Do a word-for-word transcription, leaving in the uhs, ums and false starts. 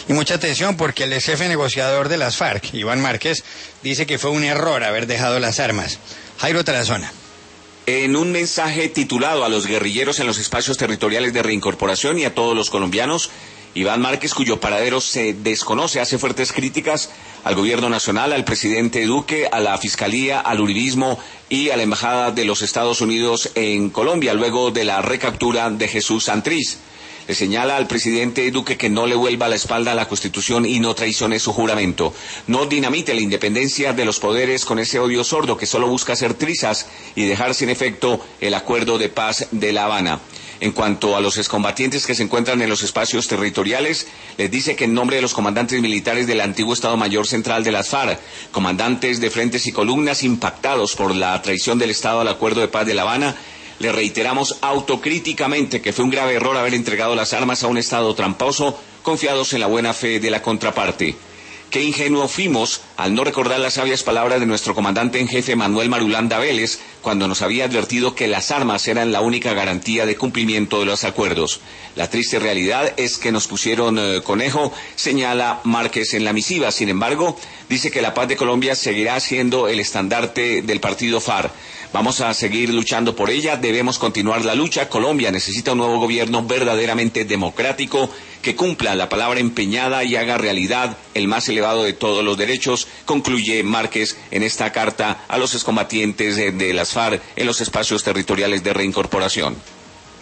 Y mucha atención porque el ex jefe negociador de las FARC, Iván Márquez, dice que fue un error haber dejado las armas. Jairo Tarazona. En un mensaje titulado a los guerrilleros en los espacios territoriales de reincorporación y a todos los colombianos, Iván Márquez, cuyo paradero se desconoce, hace fuertes críticas al gobierno nacional, al presidente Duque, a la Fiscalía, al uribismo y a la Embajada de los Estados Unidos en Colombia, luego de la recaptura de Jesús Santriz. Le señala al presidente Duque que no le vuelva la espalda a la Constitución y no traicione su juramento. No dinamite la independencia de los poderes con ese odio sordo que solo busca hacer trizas y dejar sin efecto el acuerdo de paz de La Habana. En cuanto a los excombatientes que se encuentran en los espacios territoriales, les dice que en nombre de los comandantes militares del antiguo Estado Mayor Central de las FARC, comandantes de frentes y columnas impactados por la traición del Estado al acuerdo de paz de La Habana, le reiteramos autocríticamente que fue un grave error haber entregado las armas a un Estado tramposo, confiados en la buena fe de la contraparte. Qué ingenuos fuimos al no recordar las sabias palabras de nuestro comandante en jefe Manuel Marulanda Vélez, cuando nos había advertido que las armas eran la única garantía de cumplimiento de los acuerdos. La triste realidad es que nos pusieron eh, conejo, señala Márquez en la misiva. Sin embargo, dice que la paz de Colombia seguirá siendo el estandarte del partido FARC. Vamos a seguir luchando por ella, debemos continuar la lucha. Colombia necesita un nuevo gobierno verdaderamente democrático que cumpla la palabra empeñada y haga realidad el más elevado de todos los derechos, concluye Márquez en esta carta a los excombatientes de, de las FARC en los espacios territoriales de reincorporación.